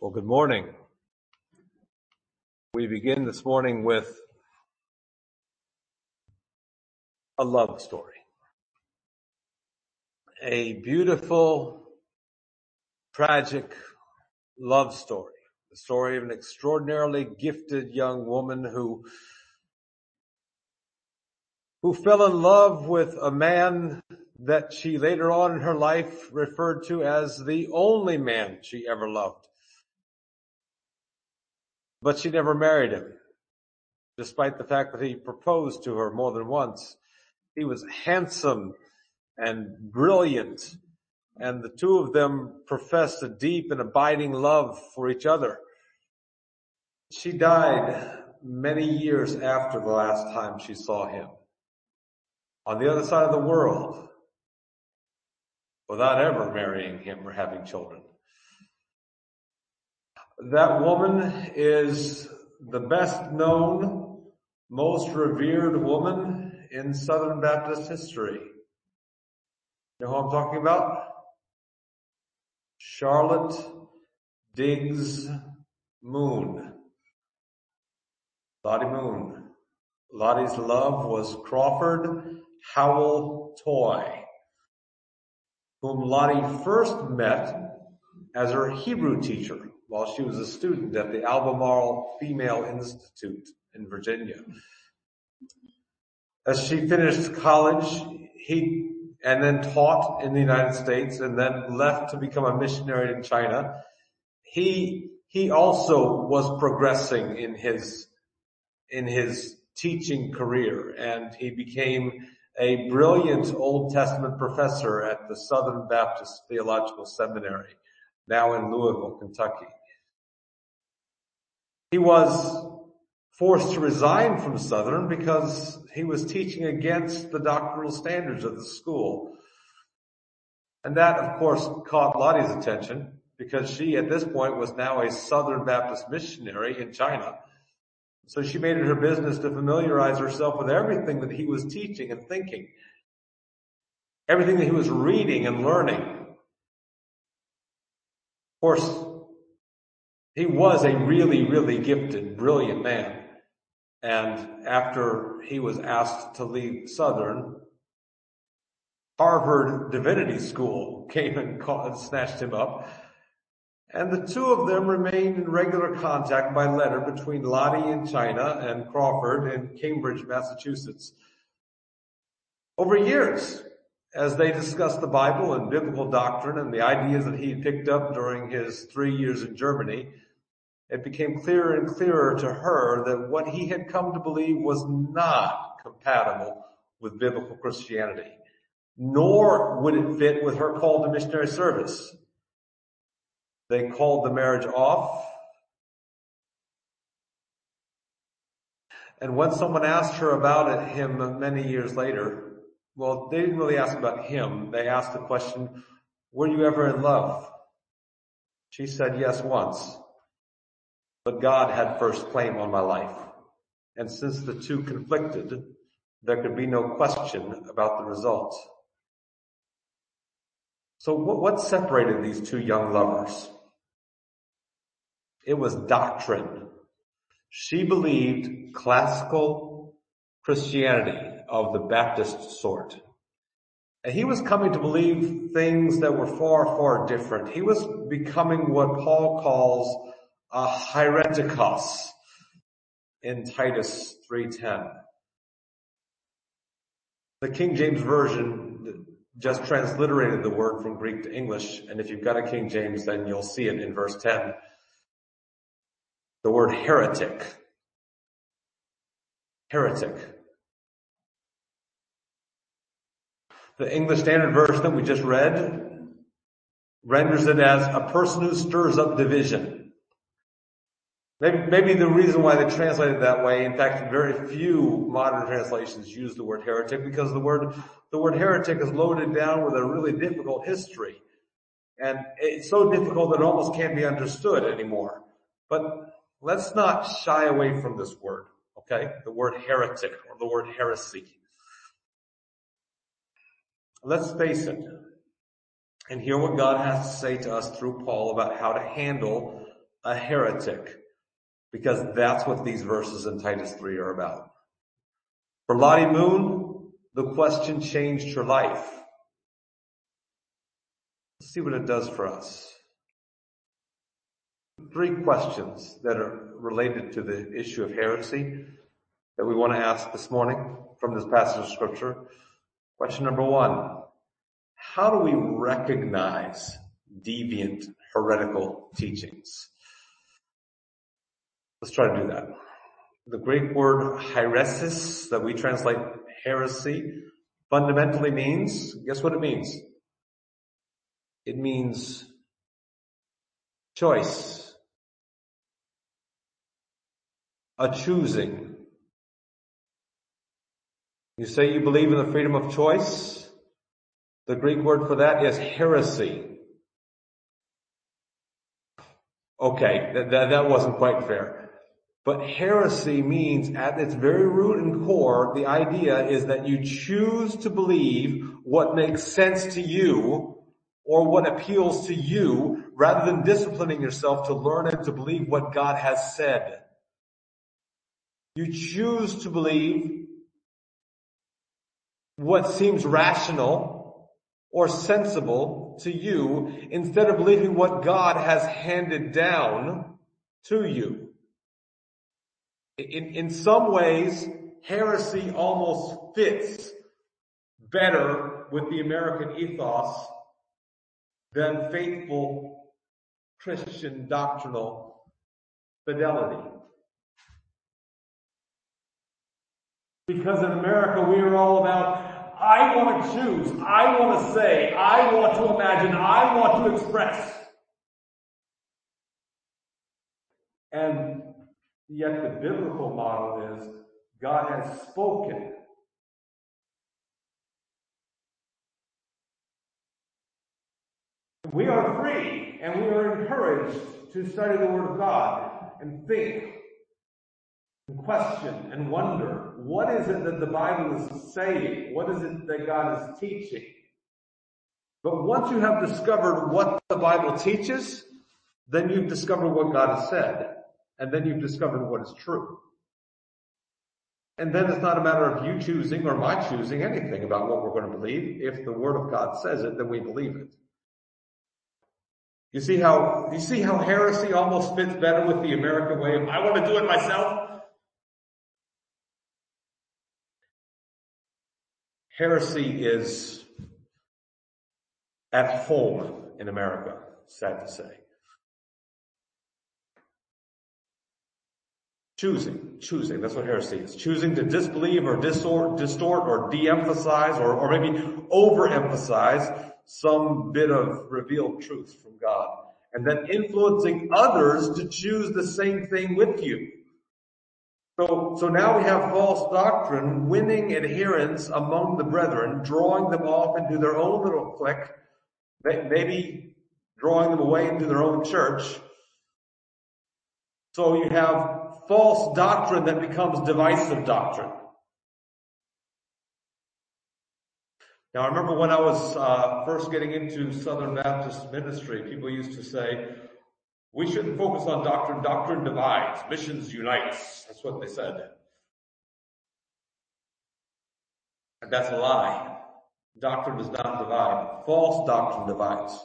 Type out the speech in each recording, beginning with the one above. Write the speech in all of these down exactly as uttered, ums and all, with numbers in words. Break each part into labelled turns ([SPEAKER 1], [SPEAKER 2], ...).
[SPEAKER 1] Well, good morning. We begin this morning with a love story. A beautiful, tragic love story. The story of an extraordinarily gifted young woman who, who fell in love with a man that she later on in her life referred to as the only man she ever loved. But she never married him, despite the fact that he proposed to her more than once. He was handsome and brilliant, and the two of them professed a deep and abiding love for each other. She died many years after the last time she saw him, on the other side of the world, without ever marrying him or having children. That woman is the best known, most revered woman in Southern Baptist history. You know who I'm talking about? Charlotte Diggs Moon. Lottie Moon. Lottie's love was Crawford Howell Toy, whom Lottie first met as her Hebrew teacher while she was a student at the Albemarle Female Institute in Virginia. As she finished college, he and then taught in the United States and then left to become a missionary in China. He, he also was progressing in his, in his teaching career, and he became a brilliant Old Testament professor at the Southern Baptist Theological Seminary, now in Louisville, Kentucky. He was forced to resign from Southern because he was teaching against the doctrinal standards of the school. And that, of course, caught Lottie's attention because she, at this point, was now a Southern Baptist missionary in China. So she made it her business to familiarize herself with everything that he was teaching and thinking, everything that he was reading and learning. Of course, he was a really, really gifted, brilliant man. And after he was asked to leave Southern, Harvard Divinity School came and caught, snatched him up. And the two of them remained in regular contact by letter between Lottie in China and Crawford in Cambridge, Massachusetts. Over years, as they discussed the Bible and biblical doctrine and the ideas that he had picked up during his three years in Germany, it became clearer and clearer to her that what he had come to believe was not compatible with biblical Christianity, nor would it fit with her call to missionary service. They called the marriage off. And when someone asked her about it, him many years later, well, they didn't really ask about him. They asked the question, were you ever in love? She said yes once. But God had first claim on my life. And since the two conflicted, there could be no question about the result. So what, what separated these two young lovers? It was doctrine. She believed classical Christianity of the Baptist sort. And he was coming to believe things that were far, far different. He was becoming what Paul calls a hereticos in Titus three ten. The King James Version just transliterated the word from Greek to English, and if you've got a King James, then you'll see it in verse ten. The word heretic. Heretic. The English Standard Version that we just read renders it as a person who stirs up division. Maybe, maybe the reason why they translated it that way, in fact, very few modern translations use the word heretic because the word, the word heretic is loaded down with a really difficult history. And it's so difficult that it almost can't be understood anymore. But let's not shy away from this word, okay? The word heretic or the word heresy. Let's face it and hear what God has to say to us through Paul about how to handle a heretic, because that's what these verses in Titus three are about. For Lottie Moon, the question changed her life. Let's see what it does for us. Three questions that are related to the issue of heresy that we want to ask this morning from this passage of Scripture. Question number one, how do we recognize deviant, heretical teachings? Let's try to do that. The Greek word heresis that we translate heresy fundamentally means, guess what it means? It means choice, a choosing. You say you believe in the freedom of choice? The Greek word for that is heresy. Okay, that, that, that wasn't quite fair. But heresy means at its very root and core, the idea is that you choose to believe what makes sense to you or what appeals to you rather than disciplining yourself to learn and to believe what God has said. You choose to believe what seems rational or sensible to you instead of believing what God has handed down to you. In, in some ways, heresy almost fits better with the American ethos than faithful Christian doctrinal fidelity. Because in America, we are all about, I want to choose, I want to say, I want to imagine, I want to express. And yet the biblical model is God has spoken. We are free and we are encouraged to study the Word of God and think and question and wonder, what is it that the Bible is saying? What is it that God is teaching? But once you have discovered what the Bible teaches, then you've discovered what God has said. And then you've discovered what is true. And then it's not a matter of you choosing or my choosing anything about what we're going to believe. If the Word of God says it, then we believe it. You see how, you see how heresy almost fits better with the American way of, I want to do it myself? Heresy is at home in America, sad to say. Choosing, choosing, that's what heresy is. Choosing to disbelieve or distort, distort or de-emphasize or, or maybe overemphasize some bit of revealed truth from God. And then influencing others to choose the same thing with you. So, so now we have false doctrine winning adherents among the brethren, drawing them off into their own little clique, maybe drawing them away into their own church. So you have false doctrine that becomes divisive doctrine. Now I remember when I was uh, first getting into Southern Baptist ministry, people used to say, we shouldn't focus on doctrine. Doctrine divides. Missions unites. That's what they said. And that's a lie. Doctrine does not divide. False doctrine divides.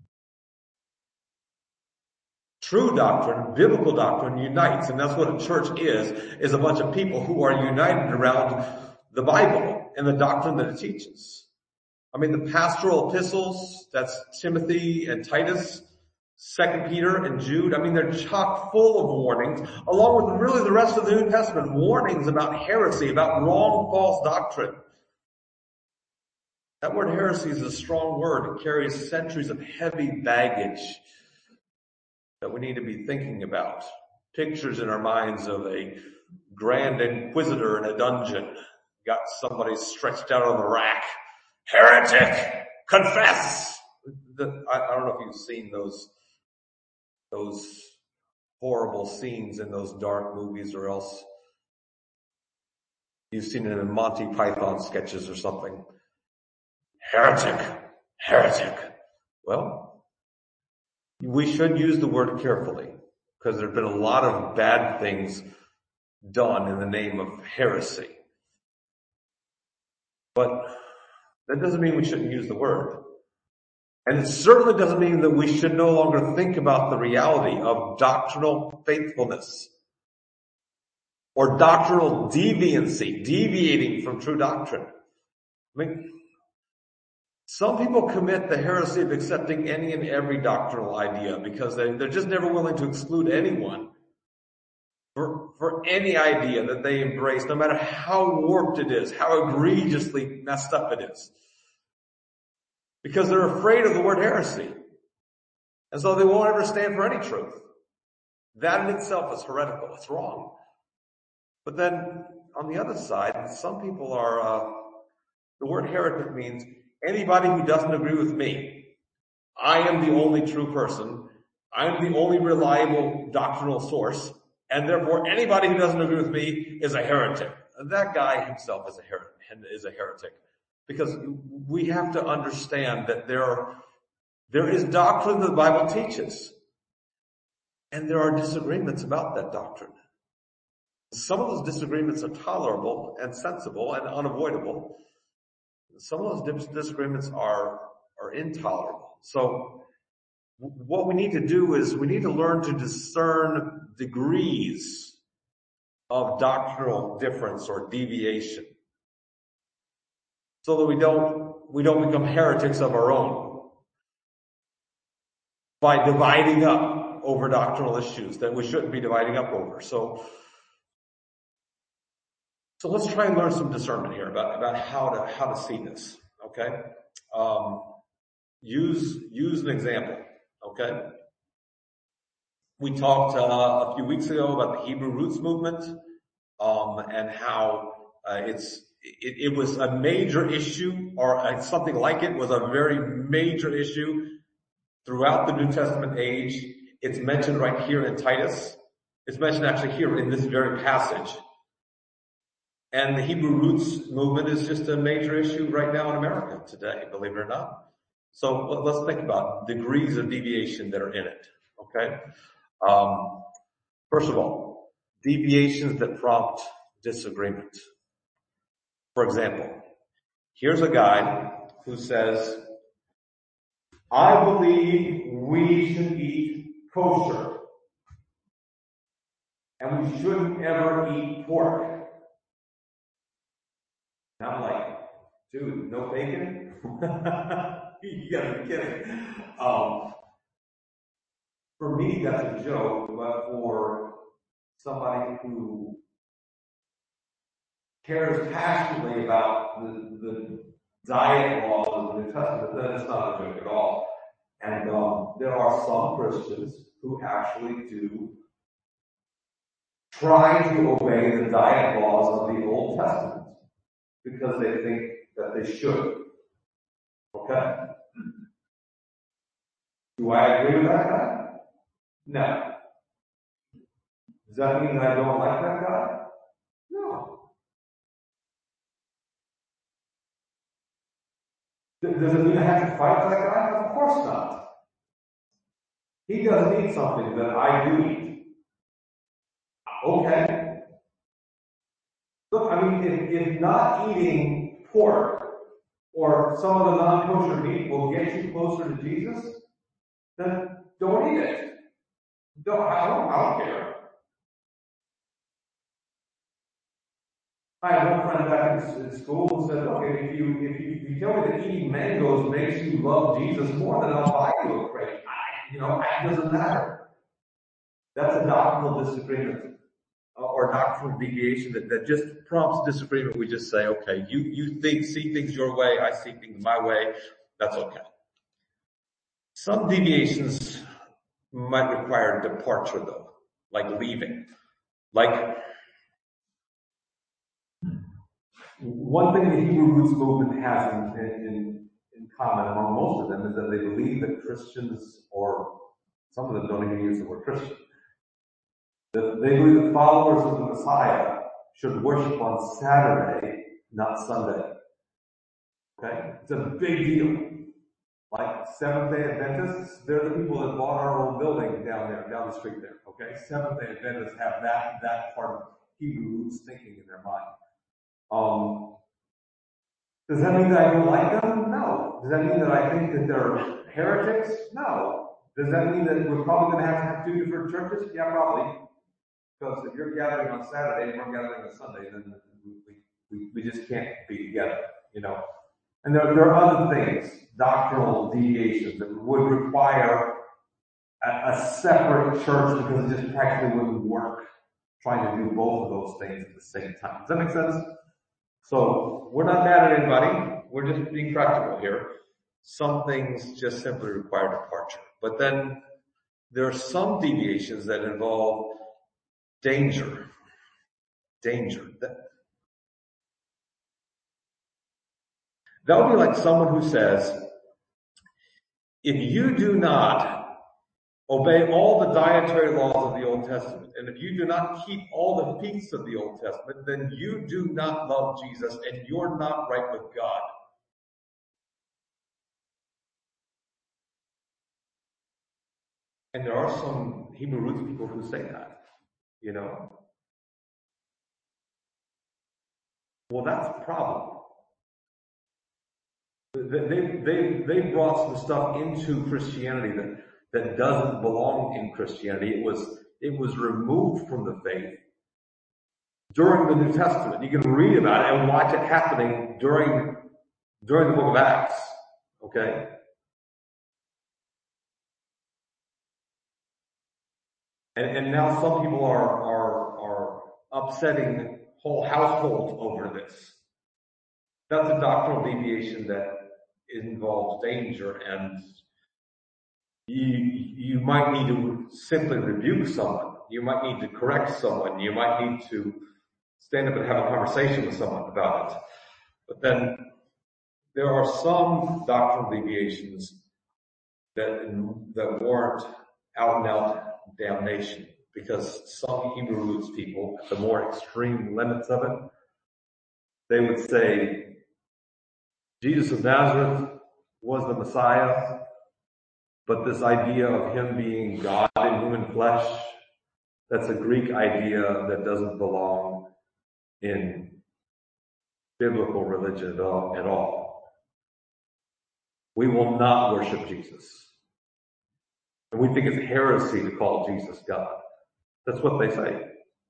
[SPEAKER 1] True doctrine, biblical doctrine unites, and that's what a church is, is a bunch of people who are united around the Bible and the doctrine that it teaches. I mean, the pastoral epistles, that's Timothy and Titus, Second Peter and Jude, I mean, they're chock full of warnings, along with really the rest of the New Testament, warnings about heresy, about wrong, false doctrine. That word heresy is a strong word. It carries centuries of heavy baggage that we need to be thinking about. Pictures in our minds of a grand inquisitor in a dungeon. Got somebody stretched out on the rack. Heretic! Confess! The, I, I don't know if you've seen those, those horrible scenes in those dark movies, or else you've seen it in Monty Python sketches or something. Heretic! Heretic! Well, we should use the word carefully. because there have been a lot of bad things done in the name of heresy. But that doesn't mean we shouldn't use the word. And it certainly doesn't mean that we should no longer think about the reality of doctrinal faithfulness or doctrinal deviancy, deviating from true doctrine. I mean, some people commit the heresy of accepting any and every doctrinal idea because they, they're just never willing to exclude anyone for, for any idea that they embrace, no matter how warped it is, how egregiously messed up it is. Because they're afraid of the word heresy. And so they won't ever stand for any truth. That in itself is heretical. It's wrong. But then on the other side, some people are, uh, the word heretic means anybody who doesn't agree with me. I am the only true person. I am the only reliable doctrinal source. And therefore anybody who doesn't agree with me is a heretic. And that guy himself is a heretic, is a heretic. Because we have to understand that there are, there is doctrine that the Bible teaches. And there are disagreements about that doctrine. Some of those disagreements are tolerable and sensible and unavoidable. Some of those disagreements are, are intolerable. So what we need to do is we need to learn to discern degrees of doctrinal difference or deviation, so that we don't, we don't become heretics of our own by dividing up over doctrinal issues that we shouldn't be dividing up over. So, so let's try and learn some discernment here about, about how to, how to see this. Okay. Um, use, use an example. Okay. We talked, uh, a few weeks ago about the Hebrew Roots movement, um, and how, uh, it's, It, it was a major issue, or something like it was a very major issue throughout the New Testament age. It's mentioned right here in Titus. It's mentioned actually here in this very passage. And the Hebrew Roots movement is just a major issue right now in America today, believe it or not. So let's think about degrees of deviation that are in it. Okay. Um, first of all, deviations that prompt disagreement. For example, here's a guy who says, I believe we should eat kosher. And we shouldn't ever eat pork. And I'm like, dude, no bacon? You gotta be kidding. Um, for me, that's a joke, but for somebody who cares passionately about the, the diet laws of the New Testament, then it's not a joke at all. And um, there are some Christians who actually do try to obey the diet laws of the Old Testament because they think that they should. Okay? Do I agree with that guy? No. Does that mean that I don't like that guy? No. Does it mean I have to fight that guy? Of course not. He doesn't eat something that I do eat. Okay. Look, I mean, if, if not eating pork or some of the non-kosher meat will get you closer to Jesus, then don't eat it. Don't, I don't, I don't care. I had one friend back in school who said, okay, if you, if you, if you tell me that eating mangoes makes you love Jesus more, then I'll buy you a crate. I, you know, it doesn't matter. That's a doctrinal disagreement, or doctrinal deviation that, that just prompts disagreement. We just say, okay, you, you think, see things your way, I see things my way. That's okay. Some deviations might require departure though, like leaving. Like, one thing the Hebrew Roots movement has in, in, in common among most of them is that they believe that Christians, or some of them don't even use the word Christian, that they believe that followers of the Messiah should worship on Saturday, not Sunday. Okay? It's a big deal. Like Seventh-day Adventists, they're the people that bought our old building down there, down the street there, okay? Seventh-day Adventists have that, that part of Hebrew roots thinking in their mind. Um, does that mean that I don't like them? No. Does that mean that I think that they're heretics? No. Does that mean that we're probably going to have to have two different churches? Yeah, probably. Because if you're gathering on Saturday and we're gathering on Sunday, then we, we, we just can't be together, you know. And there, there are other things, doctrinal deviations, that would require a, a separate church because it just practically wouldn't work trying to do both of those things at the same time. Does that make sense? So we're not mad at anybody. We're just being practical here. Some things just simply require departure. But then there are some deviations that involve danger. Danger. That, that would be like someone who says, if you do not obey all the dietary laws of the Old Testament, and if you do not keep all the feasts of the Old Testament, then you do not love Jesus and you're not right with God. And there are some Hebrew roots people who say that, you know. Well, that's a problem. They, they, they brought some stuff into Christianity that, that doesn't belong in Christianity. It was, it was removed from the faith during the New Testament. You can read about it and watch it happening during, during the book of Acts. Okay? And, and now some people are, are, are upsetting whole households over this. That's a doctrinal deviation that involves danger, and you, you might need to simply rebuke someone. You might need to correct someone. You might need to stand up and have a conversation with someone about it. But then there are some doctrinal deviations that, that warrant out and out damnation, because some Hebrew roots people, at the more extreme limits of it, they would say Jesus of Nazareth was the Messiah, but this idea of him being God in human flesh, that's a Greek idea that doesn't belong in biblical religion at all. At all. We will not worship Jesus. And we think it's heresy to call Jesus God. That's what they say.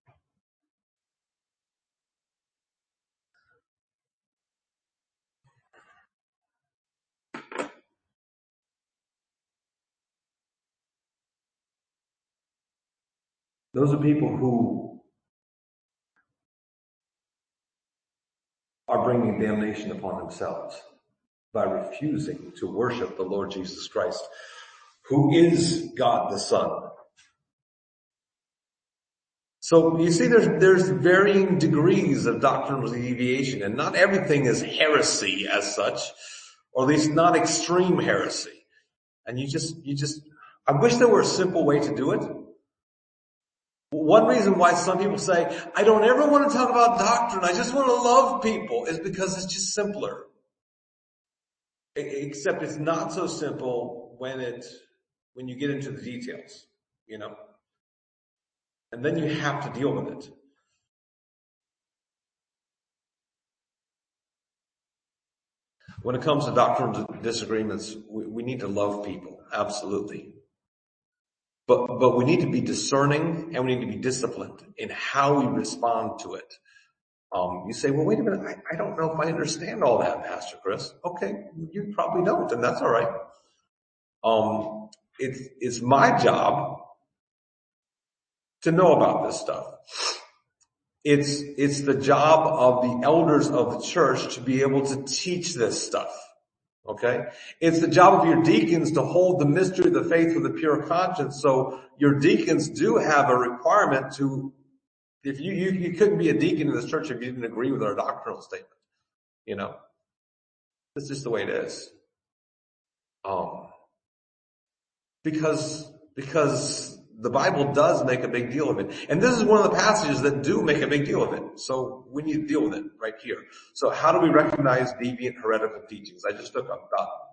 [SPEAKER 1] Those are people who are bringing damnation upon themselves by refusing to worship the Lord Jesus Christ, who is God the Son. So you see, there's, there's varying degrees of doctrinal deviation, and not everything is heresy as such, or at least not extreme heresy. And you just, you just, I wish there were a simple way to do it. One reason why some people say, I don't ever want to talk about doctrine, I just want to love people, is because it's just simpler. Except it's not so simple when it, when you get into the details, you know. And then you have to deal with it. When it comes to doctrinal disagreements, we, we need to love people, absolutely. But, but we need to be discerning and we need to be disciplined in how we respond to it. Um, you say, well, wait a minute, I, I don't know if I understand all that, Pastor Chris. Okay, you probably don't, and that's all right. Um, it's, it's my job to know about this stuff. It's, it's the job of the elders of the church to be able to teach this stuff. Okay? It's the job of your deacons to hold the mystery of the faith with a pure conscience. So your deacons do have a requirement to, if you, you, you couldn't be a deacon in this church if you didn't agree with our doctrinal statement. You know? It's just the way it is. Um, because, because the Bible does make a big deal of it. And this is one of the passages that do make a big deal of it. So we need to deal with it right here. So how do we recognize deviant heretical teachings? I just took about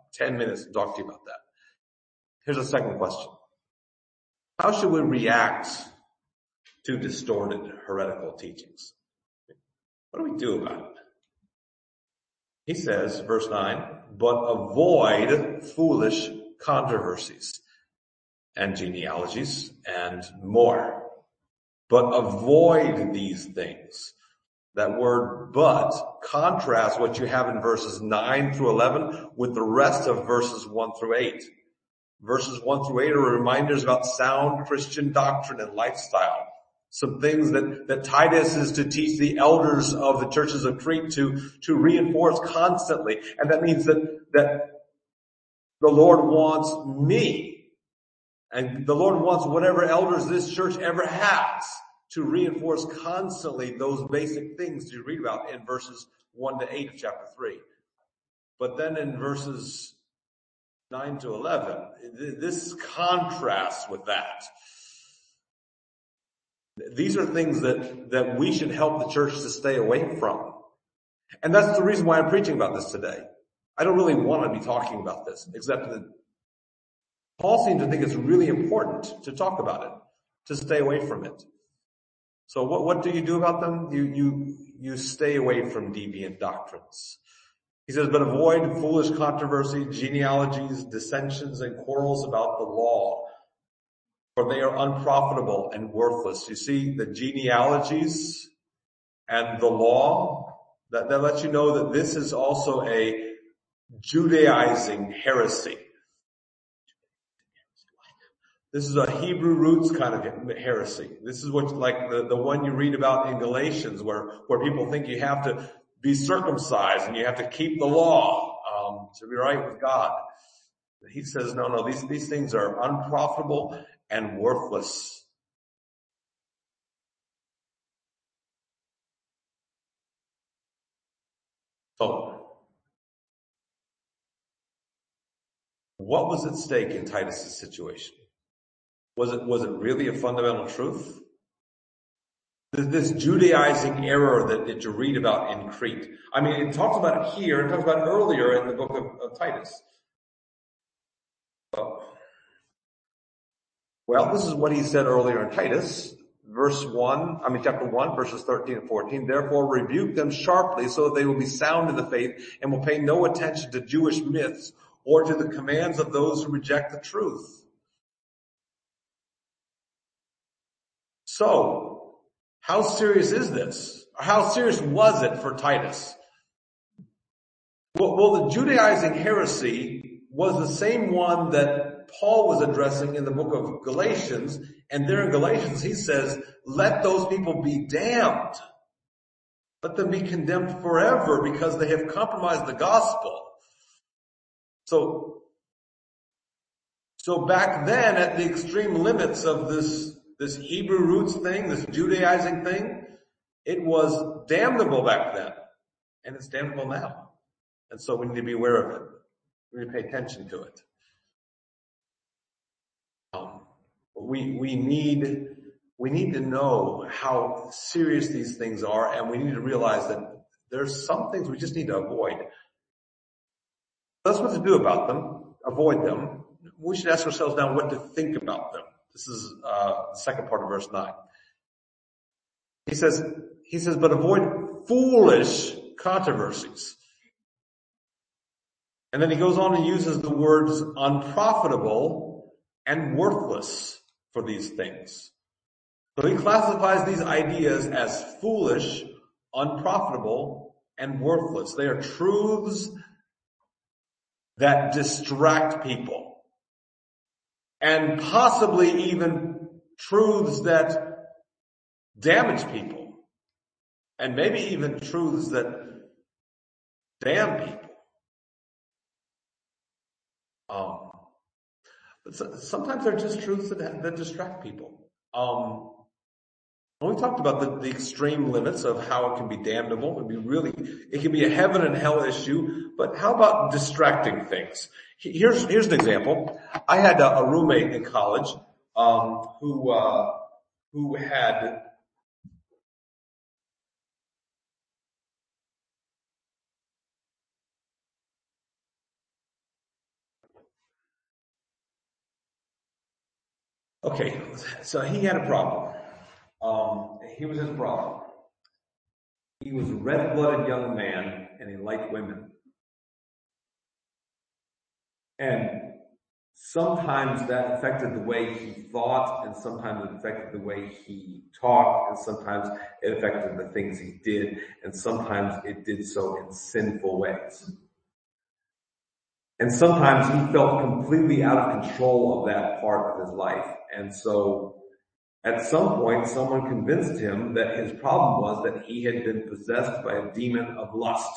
[SPEAKER 1] ten minutes to talk to you about that. Here's a second question. How should we react to distorted heretical teachings? What do we do about it? He says, verse nine, but avoid foolish controversies and genealogies and more. But avoid these things. That word but contrasts what you have in verses nine through eleven with the rest of verses one through eight. Verses one through eight are reminders about sound Christian doctrine and lifestyle. Some things that, that Titus is to teach the elders of the churches of Crete to, to reinforce constantly. And that means that, that the Lord wants me, and the Lord wants whatever elders this church ever has to reinforce constantly those basic things you read about in verses one to eight of chapter three. But then in verses nine to eleven, this contrasts with that. These are things that, that we should help the church to stay away from. And that's the reason why I'm preaching about this today. I don't really want to be talking about this, except that Paul seemed to think it's really important to talk about it, to stay away from it. So what, what do you do about them? You, you, you stay away from deviant doctrines. He says, but avoid foolish controversy, genealogies, dissensions, and quarrels about the law, for they are unprofitable and worthless. You see, the genealogies and the law, that, that lets you know that this is also a Judaizing heresy. This is a Hebrew roots kind of heresy. This is what, like the, the one you read about in Galatians, where, where people think you have to be circumcised and you have to keep the law, um, to be right with God. He says, no, no, these, these things are unprofitable and worthless. So, what was at stake in Titus's situation? Was it, was it really a fundamental truth? This Judaizing error that, that you read about in Crete. I mean, it talks about it here, it talks about it earlier in the book of, of Titus. Oh. Well, this is what he said earlier in Titus, verse one, I mean chapter one, verses thirteen and fourteen. Therefore rebuke them sharply so that they will be sound in the faith and will pay no attention to Jewish myths or to the commands of those who reject the truth. So, how serious is this? How serious was it for Titus? Well, well, the Judaizing heresy was the same one that Paul was addressing in the book of Galatians. And there in Galatians, he says, let those people be damned. Let them be condemned forever because they have compromised the gospel. So, so back then at the extreme limits of this This Hebrew roots thing, this Judaizing thing, it was damnable back then. And it's damnable now. And so we need to be aware of it. We need to pay attention to it. Um, we, we need, we need to know how serious these things are, and we need to realize that there's some things we just need to avoid. That's what to do about them. Avoid them. We should ask ourselves now what to think about them. This is uh the second part of verse nine. He says, he says, but avoid foolish controversies. And then he goes on and uses the words unprofitable and worthless for these things. So he classifies these ideas as foolish, unprofitable, and worthless. They are truths that distract people. And possibly even truths that damage people. And maybe even truths that damn people. Um, but so, sometimes they're just truths that, that distract people. Um, when we talked about the, the extreme limits of how it can be damnable, it can be really, it can be a heaven and hell issue, but how about distracting things? Here's, here's an example. I had a, a roommate in college, um, who, uh, who had, Okay, so he had a problem. Um, here was his problem. He was a red-blooded young man, and he liked women. And sometimes that affected the way he thought, and sometimes it affected the way he talked, and sometimes it affected the things he did, and sometimes it did so in sinful ways. And sometimes he felt completely out of control of that part of his life. And so at some point, someone convinced him that his problem was that he had been possessed by a demon of lust.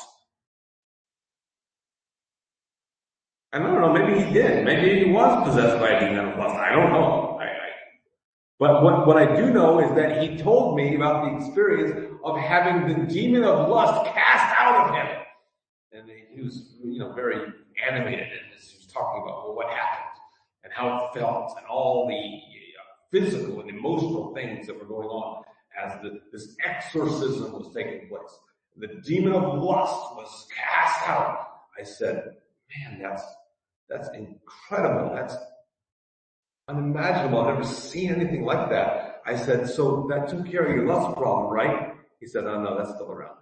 [SPEAKER 1] And I don't know, maybe he did. Maybe he was possessed by a demon of lust. I don't know. I, I, but what, what I do know is that he told me about the experience of having the demon of lust cast out of him. And he was, you know, very animated in this. He was talking about, well, what happened and how it felt and all the uh, physical and emotional things that were going on as the, this exorcism was taking place. The demon of lust was cast out. I said, man, that's, that's incredible. That's unimaginable. I've never seen anything like that. I said, so that took care of your lust problem, right? He said, oh no, that's still around.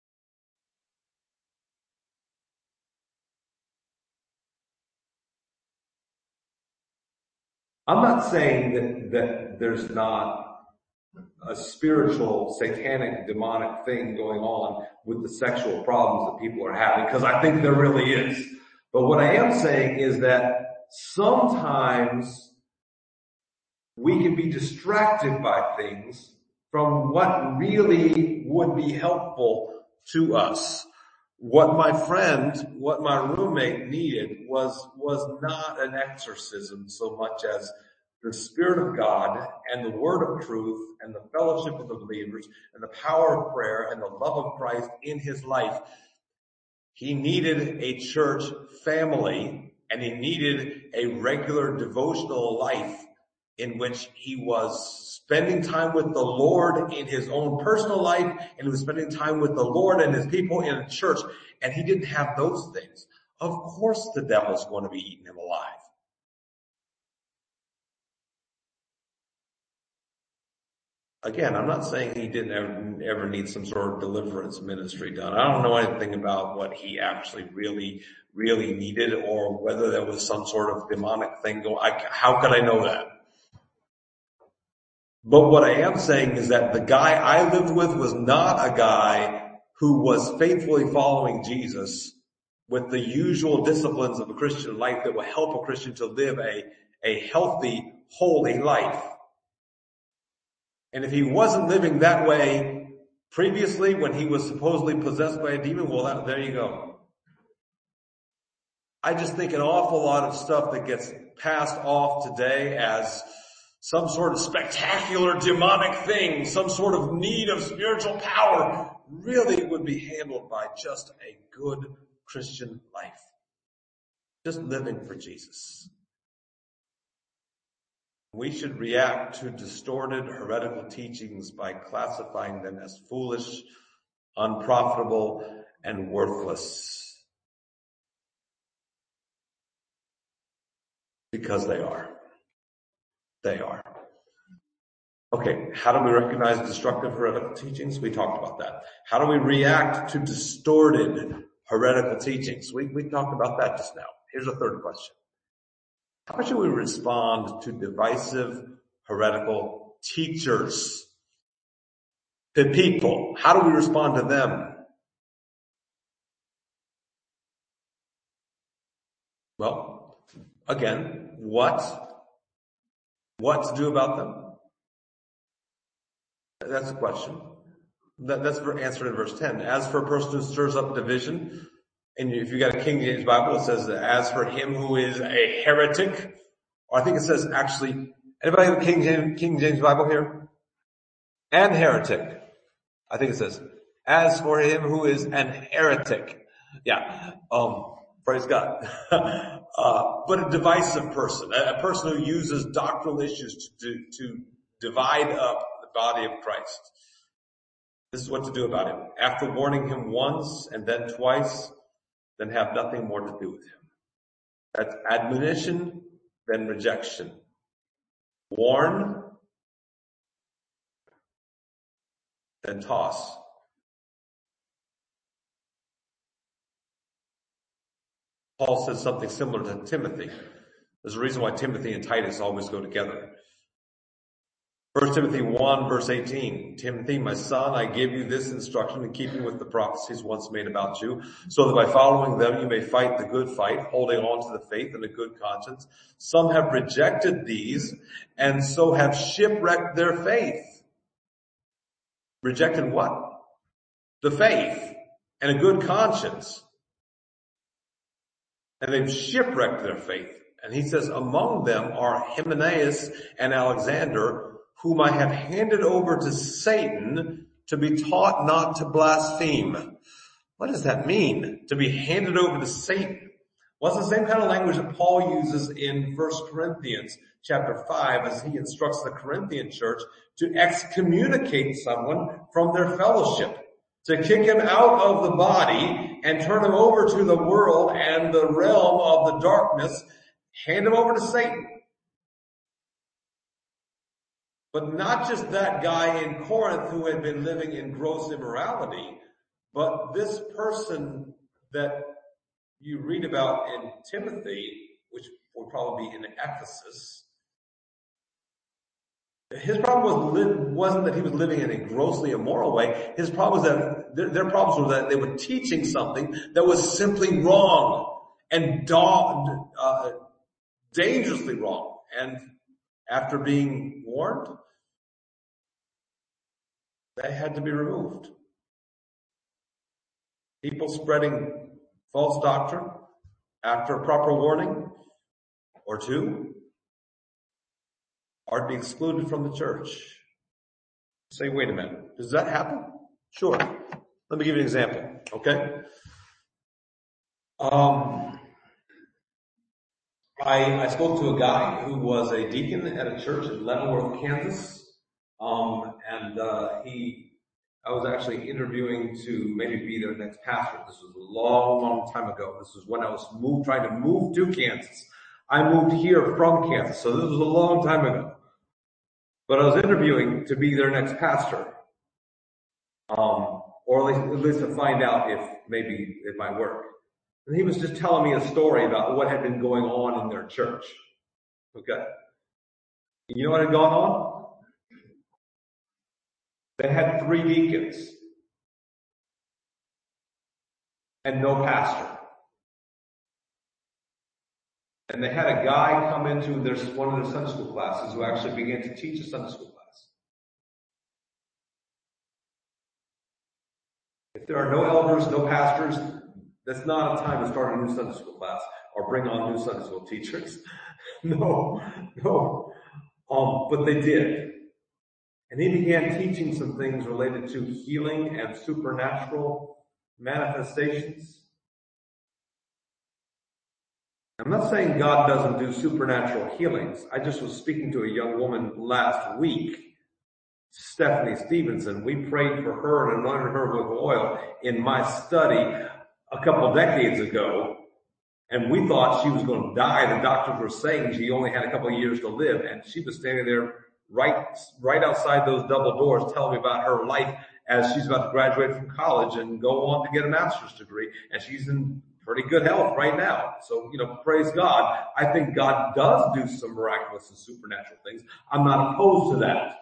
[SPEAKER 1] I'm not saying that, that there's not a spiritual, satanic, demonic thing going on with the sexual problems that people are having, because I think there really is. But what I am saying is that sometimes we can be distracted by things from what really would be helpful to us. What my friend, what my roommate needed was, was not an exorcism so much as the Spirit of God and the Word of truth and the fellowship of the believers and the power of prayer and the love of Christ in his life. He needed a church family, and he needed a regular devotional life in which he was spending time with the Lord in his own personal life, and he was spending time with the Lord and his people in a church, and he didn't have those things. Of course the devil's going to be eating him alive. Again, I'm not saying he didn't ever, ever need some sort of deliverance ministry done. I don't know anything about what he actually really, really needed, or whether there was some sort of demonic thing going. I, how could I know that? But what I am saying is that the guy I lived with was not a guy who was faithfully following Jesus with the usual disciplines of a Christian life that will help a Christian to live a, a healthy, holy life. And if he wasn't living that way previously when he was supposedly possessed by a demon, well, that, there you go. I just think an awful lot of stuff that gets passed off today as some sort of spectacular demonic thing, some sort of need of spiritual power, really would be handled by just a good Christian life. Just living for Jesus. We should react to distorted heretical teachings by classifying them as foolish, unprofitable, and worthless. Because they are. They are. Okay, how do we recognize destructive heretical teachings? We talked about that. How do we react to distorted heretical teachings? We, we talked about that just now. Here's a third question. How should we respond to divisive heretical teachers? To people, how do we respond to them? Well, again, what? What to do about them? That's a question. That, that's answered in verse ten. As for a person who stirs up division, and if you got a King James Bible, it says, as for him who is a heretic, or I think it says actually, anybody have a King James, King James Bible here? And heretic. I think it says, as for him who is an heretic. Yeah, um, praise God. uh, but a divisive person, a, a person who uses doctrinal issues to, to divide up the body of Christ. This is what to do about him. After warning him once and then twice, then have nothing more to do with him. That's admonition, then rejection. warn, then toss. Paul says something similar to Timothy. There's a reason why Timothy and Titus always go together. First Timothy one, verse eighteen. Timothy, my son, I give you this instruction in keeping with the prophecies once made about you, so that by following them you may fight the good fight, holding on to the faith and a good conscience. Some have rejected these, and so have shipwrecked their faith. Rejected what? The faith and a good conscience. And they've shipwrecked their faith. And he says, among them are Hymenaeus and Alexander, whom I have handed over to Satan to be taught not to blaspheme. What does that mean? To be handed over to Satan? Well, it's the same kind of language that Paul uses in First Corinthians chapter five as he instructs the Corinthian church to excommunicate someone from their fellowship, to kick him out of the body and turn him over to the world and the realm of the darkness, hand him over to Satan. But not just that guy in Corinth who had been living in gross immorality, but this person that you read about in Timothy, which would probably be in Ephesus. His problem was, wasn't that he was living in a grossly immoral way. His problem was that their, their problems were that they were teaching something that was simply wrong and da- uh, dangerously wrong. And after being warned, they had to be removed. People spreading false doctrine after a proper warning or two are to be excluded from the church. Say, wait a minute, does that happen? Sure. Let me give you an example, okay? Um, I, I spoke to a guy who was a deacon at a church in Leavenworth, Kansas. Um, and, uh, he, I was actually interviewing to maybe be their next pastor. This was a long, long time ago. This was when I was moved, trying to move to Kansas. I moved here from Kansas, so this was a long time ago. But I was interviewing to be their next pastor. Um, or at least, at least to find out if maybe it might work. And he was just telling me a story about what had been going on in their church. Okay. You know what had gone on? They had three deacons and no pastor. And they had a guy come into their, one of their Sunday school classes who actually began to teach a Sunday school class. If there are no elders, no pastors, that's not a time to start a new Sunday school class or bring on new Sunday school teachers. no, no. Um, but they did. And he began teaching some things related to healing and supernatural manifestations. I'm not saying God doesn't do supernatural healings. I just was speaking to a young woman last week, Stephanie Stevenson. We prayed for her and anointed her with oil in my study a couple decades ago. And we thought she was going to die. The doctors were saying she only had a couple of years to live. And she was standing there right, right outside those double doors telling me about her life as she's about to graduate from college and go on to get a master's degree. And she's in pretty good health right now. So, you know, praise God. I think God does do some miraculous and supernatural things. I'm not opposed to that.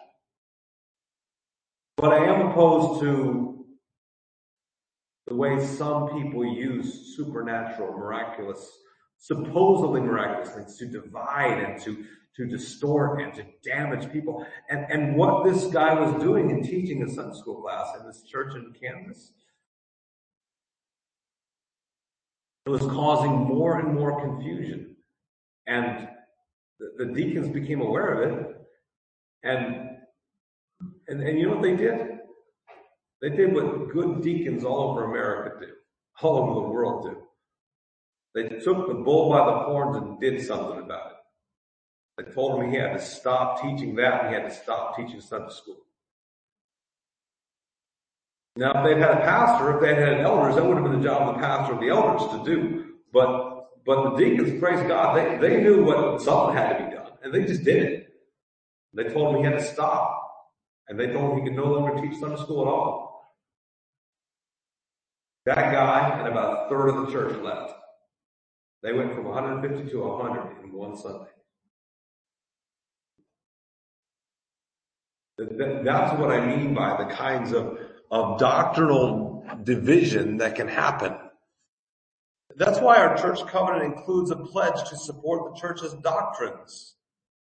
[SPEAKER 1] But I am opposed to the way some people use supernatural, miraculous, supposedly miraculous things to divide and to, to distort and to damage people. And, and what this guy was doing in teaching a Sunday school class in this church in Kansas, it was causing more and more confusion. And the, the deacons became aware of it. And, and, and you know what they did? They did what good deacons all over America do, all over the world do. They took the bull by the horns and did something about it. They told him he had to stop teaching that and he had to stop teaching Sunday school. Now, if they'd had a pastor, if they'd had elders, that would have been the job of the pastor or the elders to do. But, but the deacons, praise God, they, they knew what something had to be done, and they just did it. They told him he had to stop. And they told him he could no longer teach Sunday school at all. That guy and about a third of the church left. They went from one hundred fifty to one hundred in one Sunday. That's what I mean by the kinds of, of doctrinal division that can happen. That's why our church covenant includes a pledge to support the church's doctrines.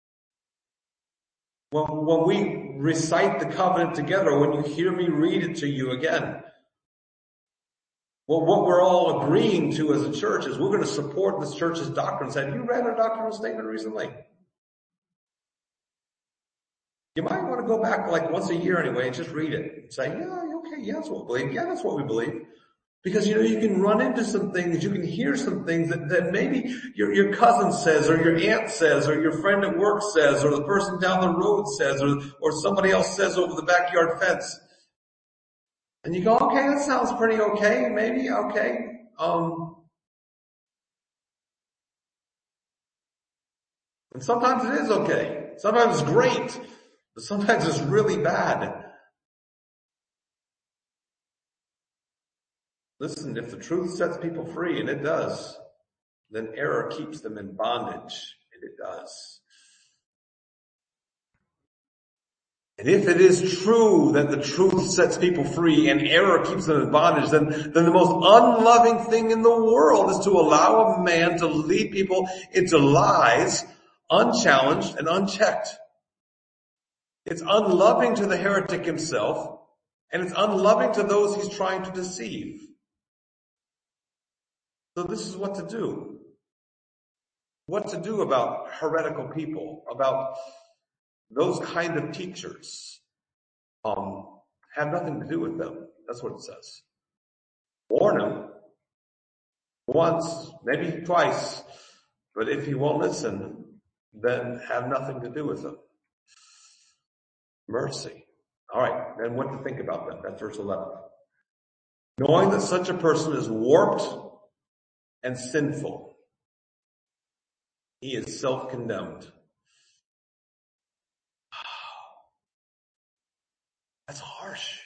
[SPEAKER 1] When, when we recite the covenant together, when you hear me read it to you again, well, what we're all agreeing to as a church is we're going to support this church's doctrines. Have you read our doctrinal statement recently? You might want to go back like once a year anyway and just read it and say, yeah, okay, yeah, that's what we believe. Yeah, that's what we believe. Because, you know, you can run into some things, you can hear some things that, that maybe your, your cousin says, or your aunt says, or your friend at work says, or the person down the road says, or, or somebody else says over the backyard fence. And you go, okay, that sounds pretty okay, maybe, okay. Um, and sometimes it is okay. Sometimes it's great. But sometimes it's really bad. Listen, if the truth sets people free, and it does, then error keeps them in bondage, and it does. And if it is true that the truth sets people free and error keeps them in bondage, then, then the most unloving thing in the world is to allow a man to lead people into lies unchallenged and unchecked. It's unloving to the heretic himself, and it's unloving to those he's trying to deceive. So this is what to do. What to do about heretical people, about those kind of teachers. Um, have nothing to do with them. That's what it says. Warn him once, maybe twice, but if he won't listen, then have nothing to do with them. Mercy. All right, then what to think about that? That's verse eleven. Knowing that such a person is warped and sinful, he is self-condemned. That's harsh.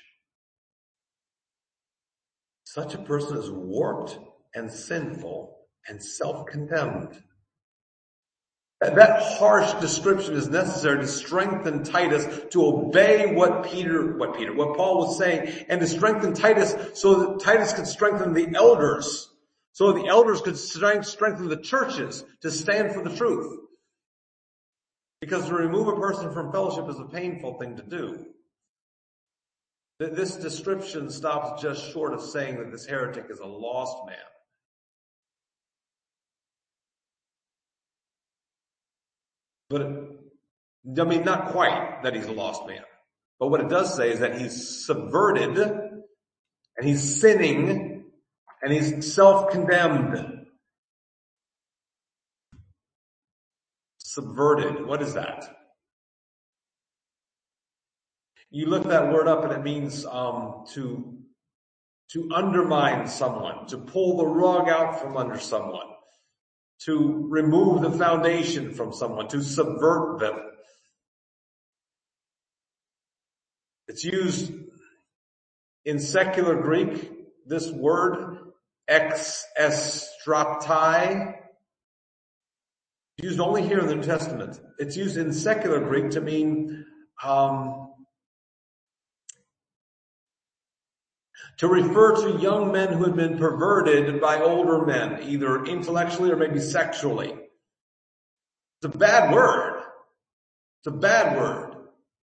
[SPEAKER 1] Such a person is warped and sinful and self-condemned. That harsh description is necessary to strengthen Titus to obey what Peter, what Peter, what Paul was saying, and to strengthen Titus so that Titus could strengthen the elders, so the elders could strengthen the churches to stand for the truth. Because to remove a person from fellowship is a painful thing to do. This description stops just short of saying that this heretic is a lost man. But, I mean, not quite that he's a lost man. But what it does say is that he's subverted, and he's sinning, and he's self-condemned. Subverted. What is that? You look that word up and it means um, to, to undermine someone, to pull the rug out from under someone, to remove the foundation from someone, to subvert them. It's used in secular Greek, this word, exestratai, it's used only here in the New Testament. It's used in secular Greek to mean um, to refer to young men who had been perverted by older men, either intellectually or maybe sexually. It's a bad word. It's a bad word.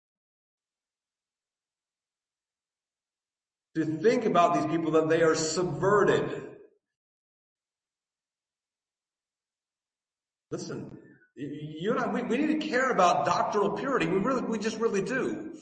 [SPEAKER 1] To think about these people that they are subverted. Listen, you and I, we, we need to care about doctrinal purity. We really, we just really do.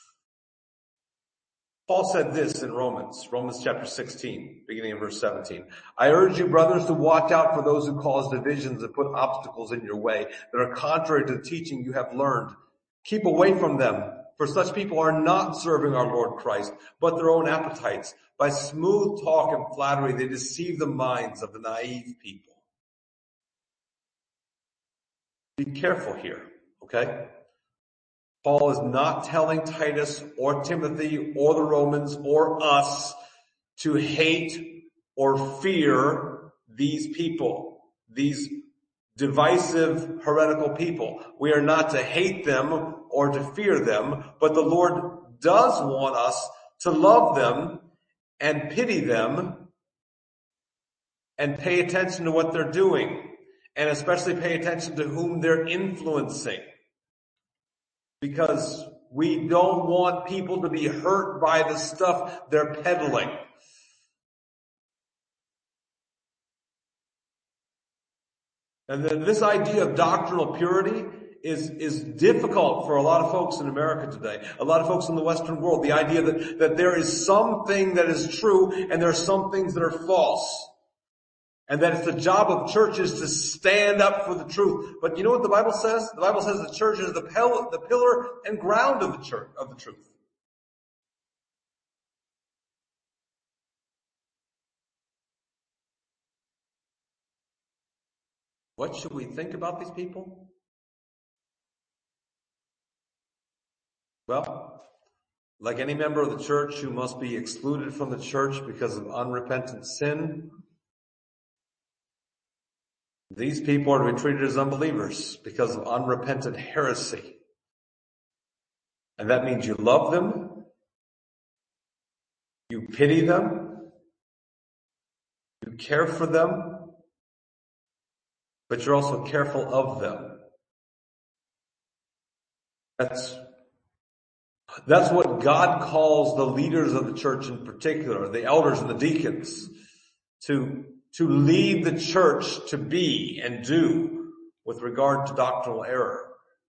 [SPEAKER 1] Paul said this in Romans, Romans chapter sixteen, beginning in verse seventeen. I urge you, brothers, to watch out for those who cause divisions and put obstacles in your way that are contrary to the teaching you have learned. Keep away from them, for such people are not serving our Lord Christ, but their own appetites. By smooth talk and flattery, they deceive the minds of the naive people. Be careful here, okay? Paul is not telling Titus or Timothy or the Romans or us to hate or fear these people, these divisive, heretical people. We are not to hate them or to fear them, but the Lord does want us to love them and pity them and pay attention to what they're doing, and especially pay attention to whom they're influencing. Because we don't want people to be hurt by the stuff they're peddling. And then this idea of doctrinal purity is, is difficult for a lot of folks in America today, a lot of folks in the Western world. The idea that, that there is something that is true and there are some things that are false. And that it's the job of churches to stand up for the truth. But you know what the Bible says? The Bible says the church is the pillar, the pillar and ground of the church, of the truth. What should we think about these people? Well, like any member of the church who must be excluded from the church because of unrepentant sin, these people are to be treated as unbelievers because of unrepentant heresy. And that means you love them, you pity them, you care for them, but you're also careful of them. That's, that's what God calls the leaders of the church in particular, the elders and the deacons, to to lead the church to be and do with regard to doctrinal error.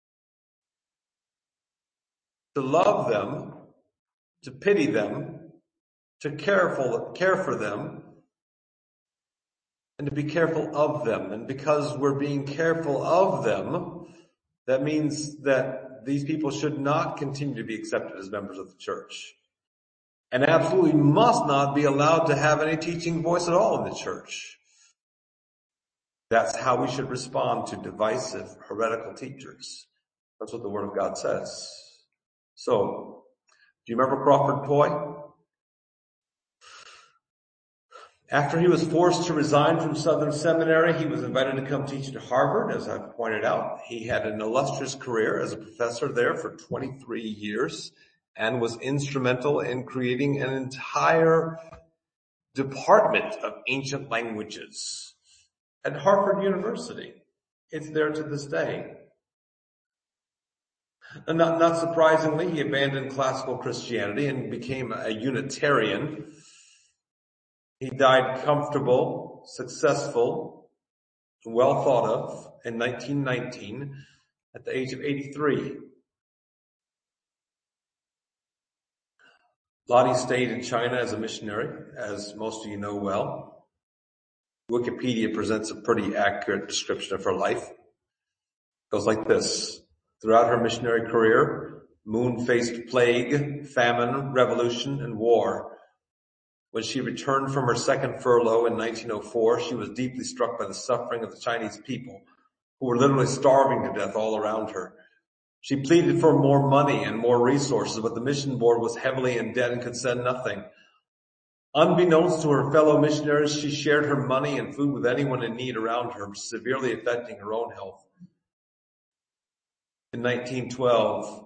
[SPEAKER 1] To love them, to pity them, to careful, care for them, and to be careful of them. And because we're being careful of them, that means that these people should not continue to be accepted as members of the church. And absolutely must not be allowed to have any teaching voice at all in the church. That's how we should respond to divisive, heretical teachers. That's what the Word of God says. So, do you remember Crawford Poy? After he was forced to resign from Southern Seminary, he was invited to come teach at Harvard, as I've pointed out. He had an illustrious career as a professor there for twenty-three years. And was instrumental in creating an entire department of ancient languages at Harvard University. It's there to this day. And not, not surprisingly, he abandoned classical Christianity and became a Unitarian. He died comfortable, successful, well thought of in nineteen nineteen at the age of eighty-three. Lottie stayed in China as a missionary, as most of you know well. Wikipedia presents a pretty accurate description of her life. It goes like this. Throughout her missionary career, Moon faced plague, famine, revolution, and war. When she returned from her second furlough in nineteen oh four, she was deeply struck by the suffering of the Chinese people, who were literally starving to death all around her. She pleaded for more money and more resources, but the mission board was heavily in debt and could send nothing. Unbeknownst to her fellow missionaries, she shared her money and food with anyone in need around her, severely affecting her own health. In nineteen twelve,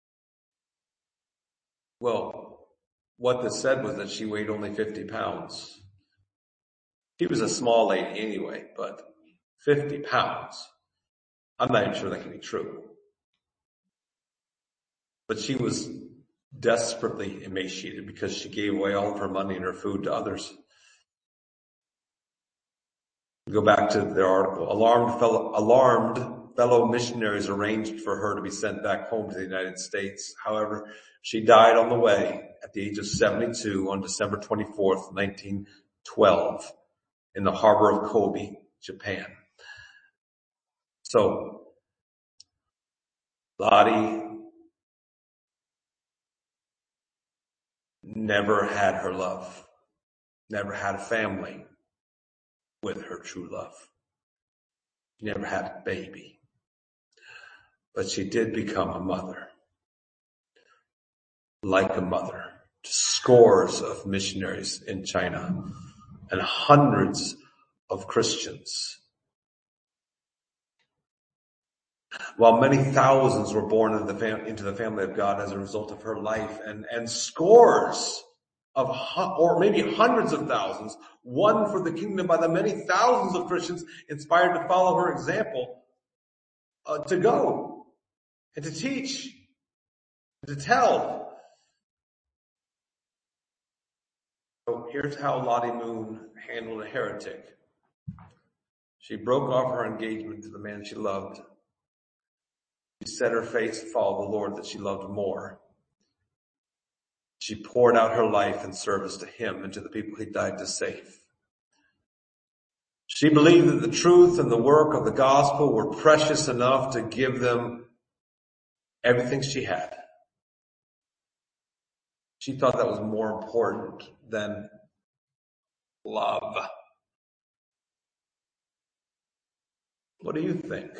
[SPEAKER 1] well, what this said was that she weighed only fifty pounds. She was a small lady anyway, but fifty pounds. I'm not even sure that can be true. But she was desperately emaciated because she gave away all of her money and her food to others. Go back to their article. Alarmed fellow, alarmed fellow missionaries arranged for her to be sent back home to the United States. However, she died on the way at the age of seventy-two on December twenty-fourth, nineteen twelve in the harbor of Kobe, Japan. So, Lottie never had her love, never had a family with her true love. She never had a baby, but she did become a mother. like a mother to scores of missionaries in China and hundreds of Christians, while many thousands were born into the, fam- into the family of God as a result of her life, and, and scores of, hu- or maybe hundreds of thousands, won for the kingdom by the many thousands of Christians inspired to follow her example, uh, to go and to teach, and to tell. So here's how Lottie Moon handled a heretic. She broke off her engagement to the man she loved. She set her face to follow the Lord that she loved more. She poured out her life in service to him and to the people he died to save. She believed that the truth and the work of the gospel were precious enough to give them everything she had. She thought that was more important than love. What do you think?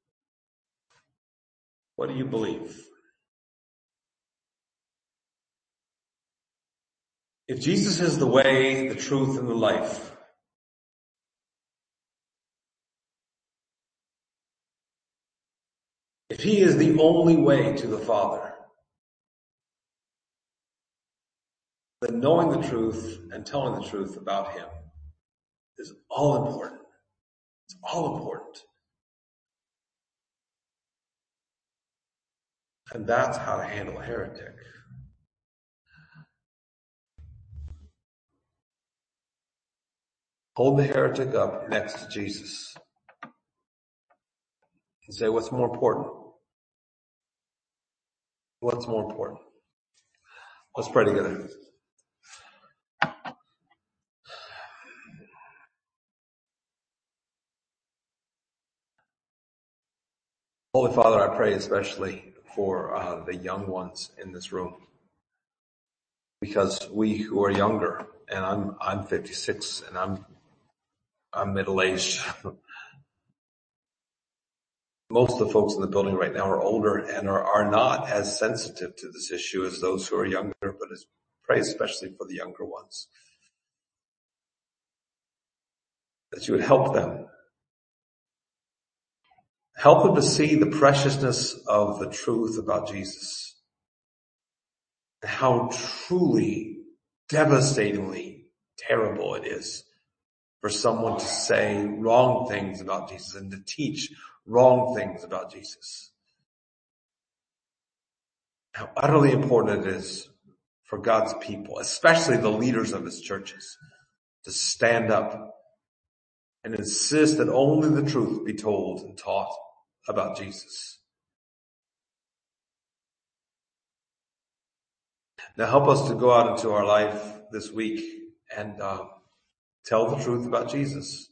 [SPEAKER 1] What do you believe? If Jesus is the way, the truth, and the life, if he is the only way to the Father, then knowing the truth and telling the truth about him is all important. It's all important. And that's how to handle a heretic. Hold the heretic up next to Jesus and say, what's more important? What's more important? Let's pray together. Holy Father, I pray especially for uh, the young ones in this room, because we who are younger, and I'm I'm fifty-six, and I'm I'm middle-aged. Most of the folks in the building right now are older and are, are not as sensitive to this issue as those who are younger, but I pray especially for the younger ones, that you would help them. Help them to see the preciousness of the truth about Jesus, and how truly, devastatingly terrible it is for someone to say wrong things about Jesus and to teach wrong things about Jesus. How utterly important it is for God's people, especially the leaders of his churches, to stand up and insist that only the truth be told and taught about Jesus. Now help us to go out into our life this week and uh, tell the truth about Jesus.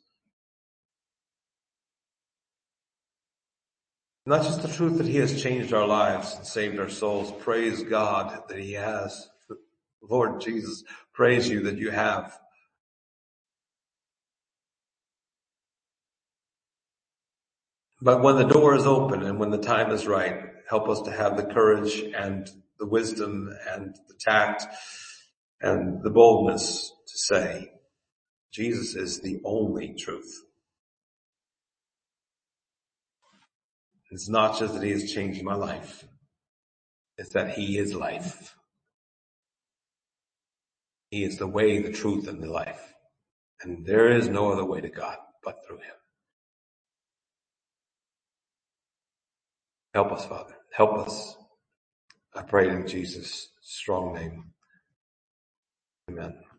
[SPEAKER 1] Not just the truth that he has changed our lives and saved our souls. Praise God that he has. Lord Jesus, praise you that you have. But when the door is open and when the time is right, help us to have the courage and the wisdom and the tact and the boldness to say, Jesus is the only truth. It's not just that he has changed my life. It's that he is life. He is the way, the truth, and the life. And there is no other way to God but through him. Help us, Father. Help us. I pray in Jesus' strong name. Amen.